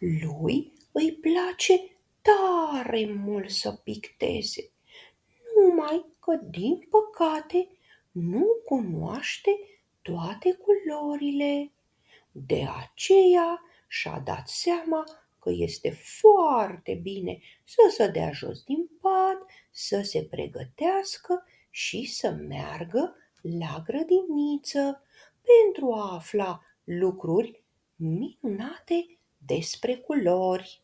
Lui îi place tare mult să picteze, numai că, din păcate, nu cunoaște toate culorile. De aceea și-a dat seama că este foarte bine să se dea jos din pat, să se pregătească și să meargă la grădiniță pentru a afla lucruri minunate despre culori.